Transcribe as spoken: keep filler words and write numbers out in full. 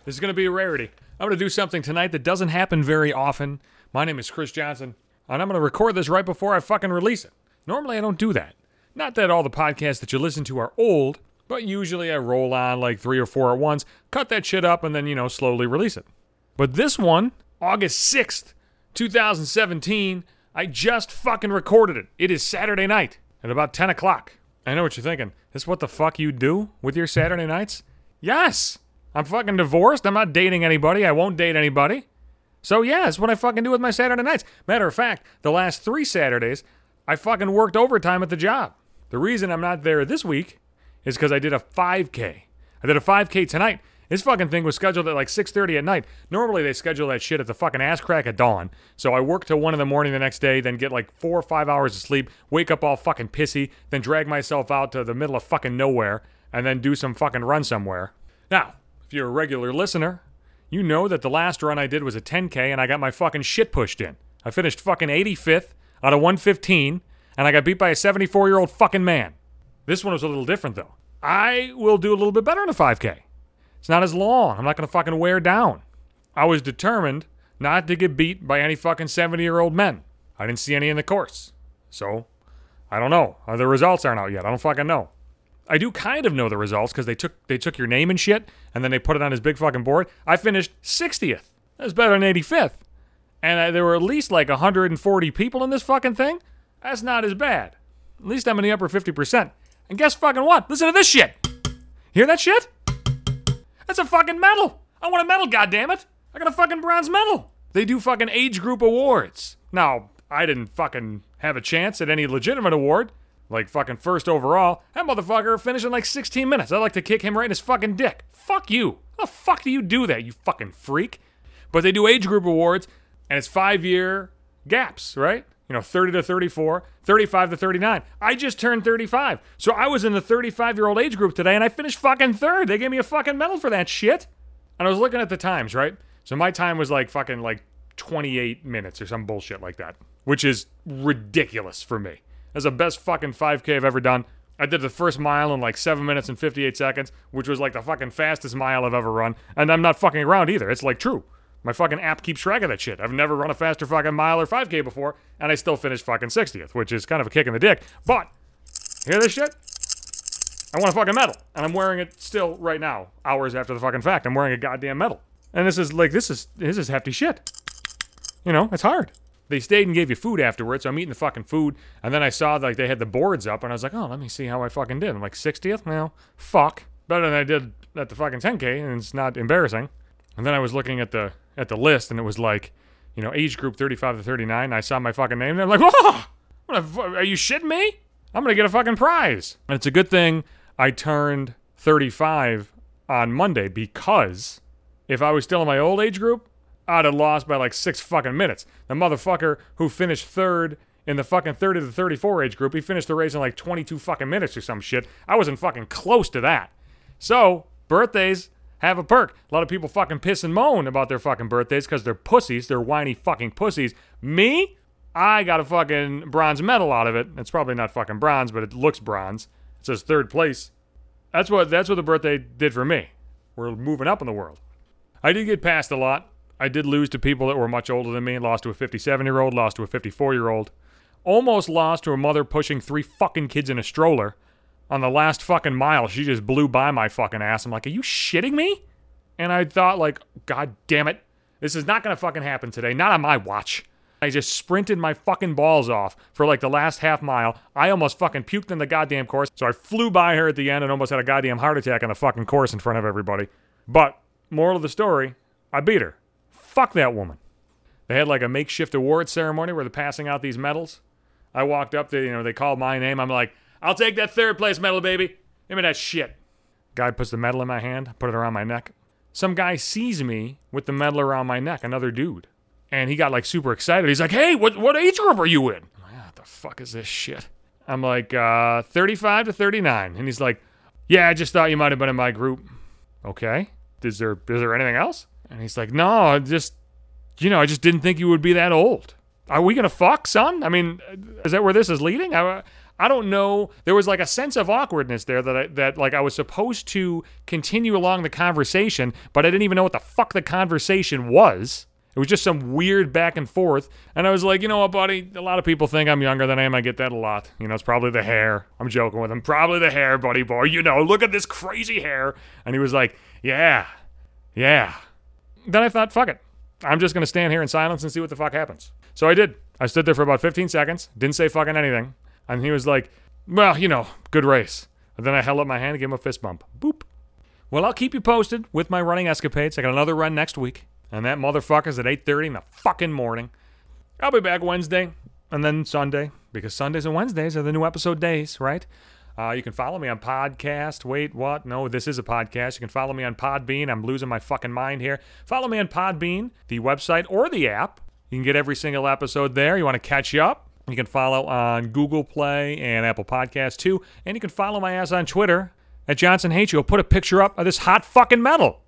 This is going to be a rarity. I'm going to do something tonight that doesn't happen very often. My name is Chris Johnson, and I'm going to record this right before I fucking release it. Normally, I don't do that. Not that all the podcasts that you listen to are old, but usually I roll on like three or four at once, cut that shit up, and then, you know, slowly release it. But this one, August sixth, twenty seventeen, I just fucking recorded it. It is Saturday night at about ten o'clock. I know what you're thinking. This is what the fuck you do with your Saturday nights? Yes! I'm fucking divorced. I'm not dating anybody. I won't date anybody. So yeah, that's what I fucking do with my Saturday nights. Matter of fact, the last three Saturdays, I fucking worked overtime at the job. The reason I'm not there this week is because I did a five K. I did a five K tonight. This fucking thing was scheduled at like six thirty at night. Normally they schedule that shit at the fucking ass crack at dawn. So I work till one in the morning the next day, then get like four or five hours of sleep, wake up all fucking pissy, then drag myself out to the middle of fucking nowhere, and then do some fucking run somewhere. Now, if you're a regular listener, you know that the last run I did was a ten K and I got my fucking shit pushed in. I finished fucking eighty-fifth out of one fifteen, and I got beat by a seventy-four-year-old fucking man. This one was a little different, though. I will do a little bit better in a five K. It's not as long. I'm not going to fucking wear down. I was determined not to get beat by any fucking seventy-year-old men. I didn't see any in the course. So, I don't know. The results aren't out yet. I don't fucking know. I do kind of know the results because they took they took your name and shit, and then they put it on his big fucking board. I finished sixtieth. That's better than eighty-fifth. And I, there were at least like one hundred forty people in this fucking thing. That's not as bad. At least I'm in the upper fifty percent. And guess fucking what? Listen to this shit. Hear that shit? That's a fucking medal. I want a medal, goddammit. I got a fucking bronze medal. They do fucking age group awards. Now, I didn't fucking have a chance at any legitimate award. Like fucking first overall. That motherfucker finished in like sixteen minutes. I'd like to kick him right in his fucking dick. Fuck you. How the fuck do you do that, you fucking freak? But they do age group awards, and it's five-year gaps, right? You know, thirty to thirty-four, thirty-five to thirty-nine. I just turned thirty-five. So I was in the thirty-five-year-old age group today, and I finished fucking third. They gave me a fucking medal for that shit. And I was looking at the times, right? So my time was like fucking like twenty-eight minutes or some bullshit like that, which is ridiculous for me. That's the best fucking five K I've ever done. I did the first mile in like seven minutes and fifty-eight seconds, which was like the fucking fastest mile I've ever run. And I'm not fucking around either. It's like true. My fucking app keeps track of that shit. I've never run a faster fucking mile or five K before, and I still finished fucking sixtieth, which is kind of a kick in the dick. But, hear this shit? I want a fucking medal, and I'm wearing it still right now, hours after the fucking fact. I'm wearing a goddamn medal. And this is like, this is, this is hefty shit. You know, it's hard. They stayed and gave you food afterwards, so I'm eating the fucking food, and then I saw like they had the boards up, and I was like, oh, let me see how I fucking did. I'm like, sixtieth? Well, fuck. Better than I did at the fucking ten K, and it's not embarrassing. And then I was looking at the at the list, and it was like, you know, age group thirty-five to thirty-nine, and I saw my fucking name, and I'm like, whoa! Are you shitting me? I'm gonna get a fucking prize. And it's a good thing I turned thirty-five on Monday, because if I was still in my old age group, I'd have lost by like six fucking minutes. The motherfucker who finished third in the fucking thirty to thirty-four age group, he finished the race in like twenty-two fucking minutes or some shit. I wasn't fucking close to that. So, birthdays have a perk. A lot of people fucking piss and moan about their fucking birthdays because they're pussies. They're whiny fucking pussies. Me? I got a fucking bronze medal out of it. It's probably not fucking bronze, but it looks bronze. It says third place. That's what that's what the birthday did for me. We're moving up in the world. I did get passed a lot. I did lose to people that were much older than me. Lost to a fifty-seven-year-old. Lost to a fifty-four-year-old. Almost lost to a mother pushing three fucking kids in a stroller. On the last fucking mile, she just blew by my fucking ass. I'm like, are you shitting me? And I thought, like, God damn it. This is not going to fucking happen today. Not on my watch. I just sprinted my fucking balls off for like the last half mile. I almost fucking puked in the goddamn course. So I flew by her at the end and almost had a goddamn heart attack on the fucking course in front of everybody. But, moral of the story, I beat her. Fuck that woman. They had like a makeshift award ceremony where they're passing out these medals. I walked up there, you know, they called my name. I'm like, I'll take that third place medal, baby. Give me that shit. Guy puts the medal in my hand, put it around my neck. Some guy sees me with the medal around my neck, another dude. And he got like super excited. He's like, hey, what what age group are you in? I'm like, what the fuck is this shit? I'm like, uh, thirty-five to thirty-nine. And he's like, yeah, I just thought you might have been in my group. Okay. Is there is there anything else? And he's like, no, I just, you know, I just didn't think you would be that old. Are we going to fuck, son? I mean, is that where this is leading? I, I don't know. There was like a sense of awkwardness there that I, that like I was supposed to continue along the conversation, but I didn't even know what the fuck the conversation was. It was just some weird back and forth. And I was like, you know what, buddy? A lot of people think I'm younger than I am. I get that a lot. You know, it's probably the hair. I'm joking with him. Probably the hair, buddy boy. You know, look at this crazy hair. And he was like, yeah, yeah. Then I thought, fuck it. I'm just going to stand here in silence and see what the fuck happens. So I did. I stood there for about fifteen seconds. Didn't say fucking anything. And he was like, well, you know, good race. And then I held up my hand and gave him a fist bump. Boop. Well, I'll keep you posted with my running escapades. I got another run next week. And that motherfucker's at eight thirty in the fucking morning. I'll be back Wednesday and then Sunday, because Sundays and Wednesdays are the new episode days, right? Uh, you can follow me on podcast. Wait, what? No, this is a podcast. You can follow me on Podbean. I'm losing my fucking mind here. Follow me on Podbean, the website or the app. You can get every single episode there. You want to catch you up? You can follow on Google Play and Apple Podcasts too. And you can follow my ass on Twitter at Johnson Hates You. I'll put a picture up of this hot fucking metal.